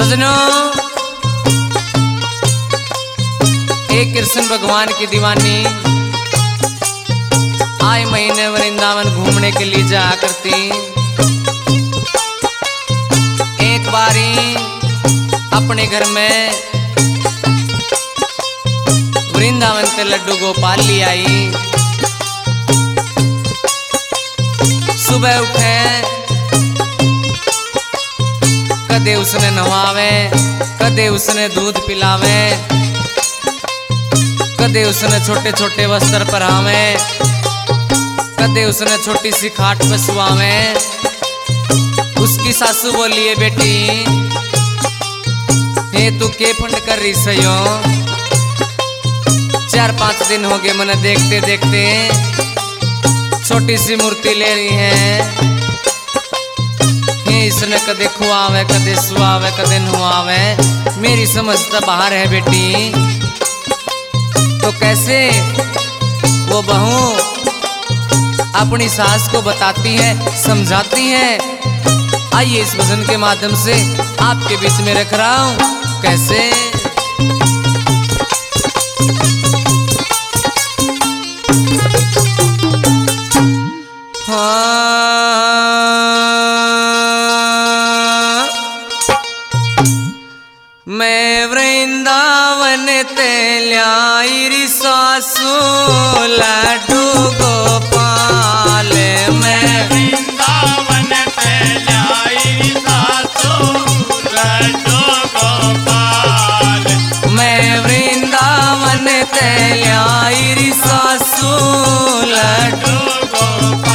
सजनों, एक कृष्ण भगवान की दीवानी आए महीने वृंदावन घूमने के लिए जाया करती। एक बारी अपने घर में वृंदावन से लड्डू गोपाल ली आई। सुबह उठे, कदे उसने नहवावे, कदे उसने दूध पिलावे, कदे उसने छोटे छोटे वस्त्र पहरावे, कदे उसने छोटी सी खाट पे सुआवे। उसकी सासू बोली है, बेटी हे तू के फंड कर रही सयो, 4-5 दिन हो गए मैंने देखते देखते छोटी सी मूर्ति ले रही है। इसने कदे खुआवे, कदे सुआवे, कदे नुआवे, मेरी समझ तो बाहर है बेटी। तो कैसे वो बहू अपनी सास को बताती है, समझाती है। आइए इस भजन के माध्यम से आपके बीच में रख रहा हूं कैसे। मैं वृंदावन ते लाई री सासू लड्डू गोपाल, मैं वृंदावन ते लाई री सासू लड्डू गोपाल, मैं वृंदावन ते लाई री सासू लड्डू गोपाल।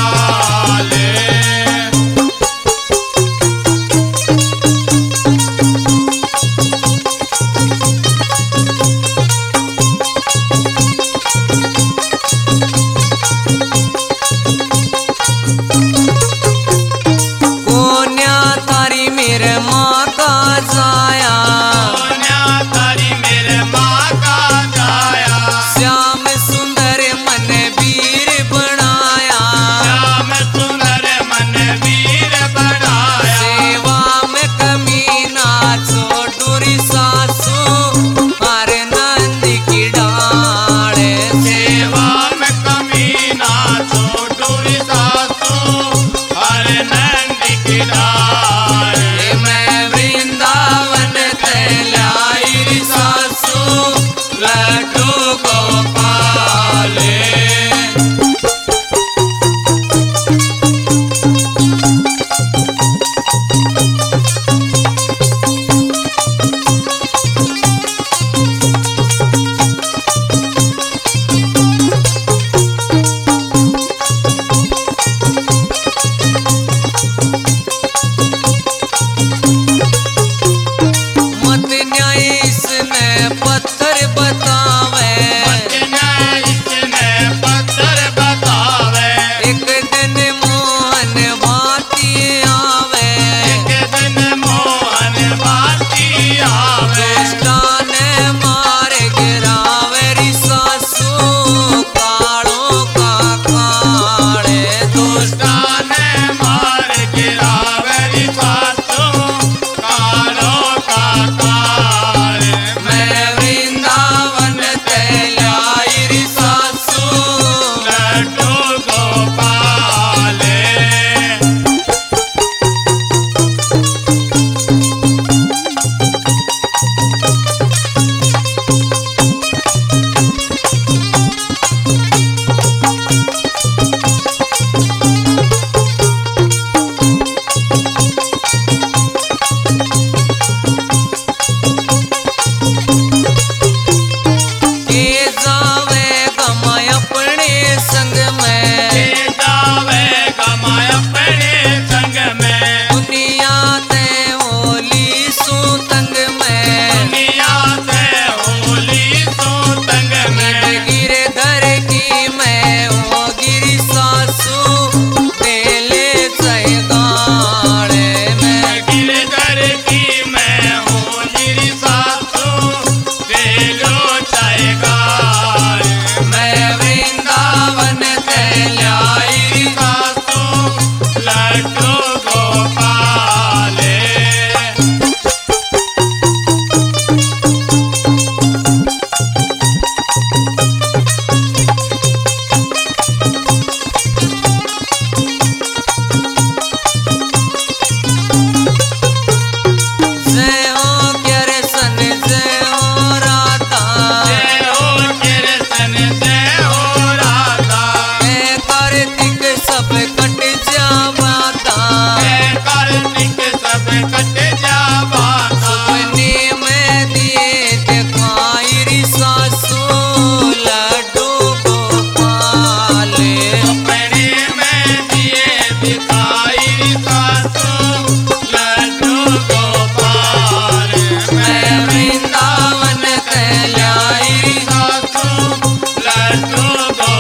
मैं वृंदावन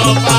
गोपाल